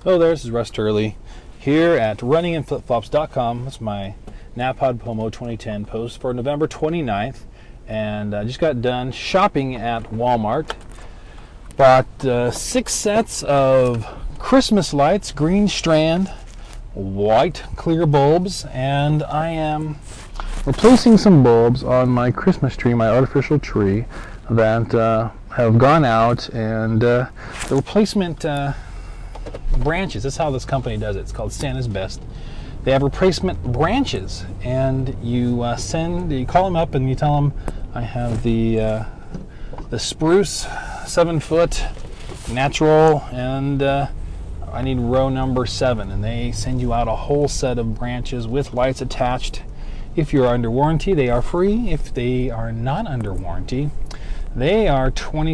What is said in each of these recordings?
Hello there, this is Russ Turley here at runningandflipflops.com. That's my Napod Pomo 2010 post for November 29th. And I just got done shopping at Walmart. Bought 6 sets of Christmas lights, green strand, white clear bulbs, and I am replacing some bulbs on my Christmas tree, my artificial tree, that have gone out, and the replacement branches. That's how this company does it. It's called Santa's Best. They have replacement branches, and you call them up and you tell them, I have the spruce 7-foot natural, and I need row number 7, and they send you out a whole set of branches with lights attached. If you're under warranty, they are free. If they are not under warranty, they are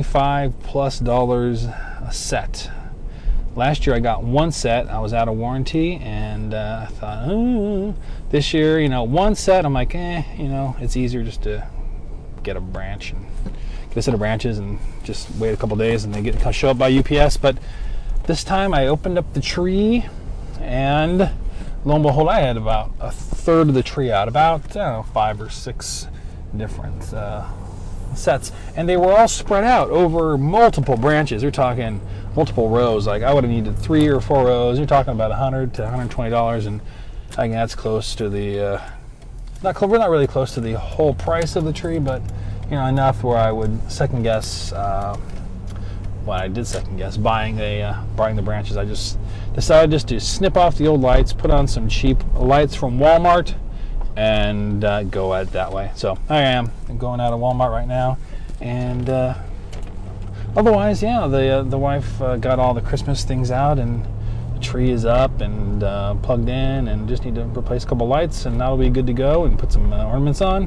$25+ a set. Last year I got 1 set. I was out of warranty, and I thought, this year, one set. I'm like, it's easier just to get a branch and get a set of branches and just wait a couple days, and they show up by UPS. But this time I opened up the tree, and lo and behold, I had about a third of the tree out, about 5 or 6 different sets, and they were all spread out over multiple branches. You're talking multiple rows. Like, I would have needed 3 or 4 rows. You're talking about $100 to $120, and I think that's close to the we're not really close to the whole price of the tree, but enough where I would second guess. I did second guess buying the branches. I just decided to snip off the old lights, put on some cheap lights from Walmart, and go at it that way. So I'm going out of Walmart right now, and otherwise, the wife got all the Christmas things out, and the tree is up and plugged in, and just need to replace a couple lights, and that'll be good to go, and put some ornaments on.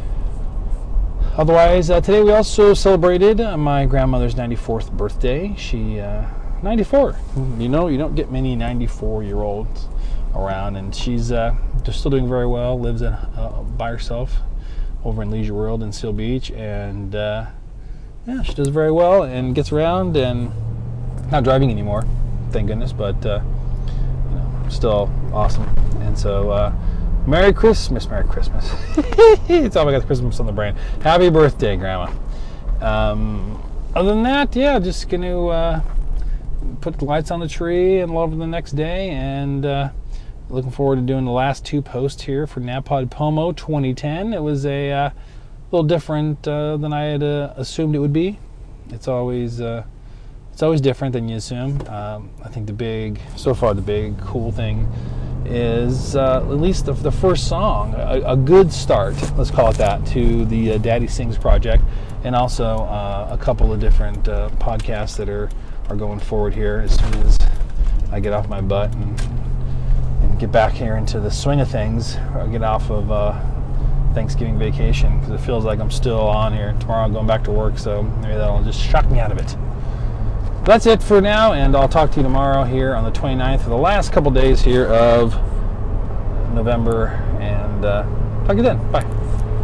Otherwise, today we also celebrated my grandmother's 94th birthday. She 94. You don't get many 94-year-olds around, and she's just still doing very well. Lives by herself over in Leisure World in Seal Beach, and she does very well and gets around, and not driving anymore, thank goodness, but still awesome. And so Merry Christmas. It's all I got the Christmas on the brain. Happy birthday, Grandma. Other than that, just going to put the lights on the tree and over the next day, and looking forward to doing the last 2 posts here for Napod Pomo 2010. It was a little different than I had assumed it would be. It's always different than you assume. I think the big cool thing is at least the first song, a good start, let's call it that, to the Daddy Sings project, and also a couple of different podcasts that are going forward here as soon as I get off my butt and get back here into the swing of things. I'll get off of Thanksgiving vacation, because it feels like I'm still on here. Tomorrow I'm going back to work, so maybe that'll just shock me out of it. That's it for now, and I'll talk to you tomorrow here on the 29th for the last couple days here of November, and talk to you then. Bye.